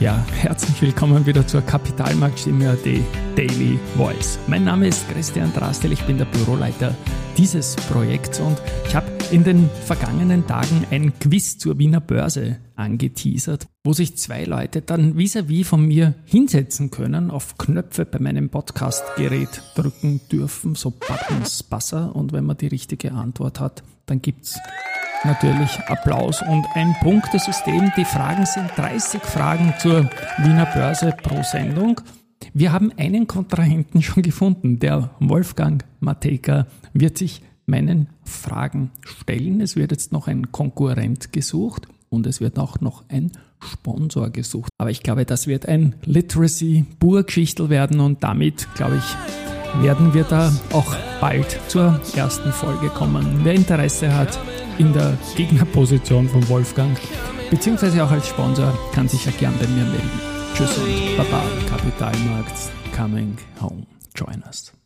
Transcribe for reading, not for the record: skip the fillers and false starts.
Ja, herzlich willkommen wieder zur Kapitalmarktstimme.at Daily Voice. Mein Name ist Christian Drastil, ich bin der Büroleiter dieses Projekts und ich habe in den vergangenen Tagen ein Quiz zur Wiener Börse angeteasert, wo sich zwei Leute dann vis-à-vis von mir hinsetzen können, auf Knöpfe bei meinem Podcastgerät drücken dürfen, so Buttons, Buzzer, und wenn man die richtige Antwort hat, dann gibt's natürlich Applaus und ein Punktesystem. Die Fragen sind 30 Fragen zur Wiener Börse pro Sendung. Wir haben einen Kontrahenten schon gefunden. Der Wolfgang Matejka wird sich meinen Fragen stellen. Es wird jetzt noch ein Konkurrent gesucht und es wird auch noch ein Sponsor gesucht. Aber ich glaube, das wird ein Literacy-Pur-Geschichtel werden und damit, glaube ich, werden wir da auch bald zur ersten Folge kommen. Wer Interesse hat in der Gegnerposition von Wolfgang, beziehungsweise auch als Sponsor, kann sich ja gern bei mir melden. Tschüss und Baba, Kapitalmarkt coming home. Join us.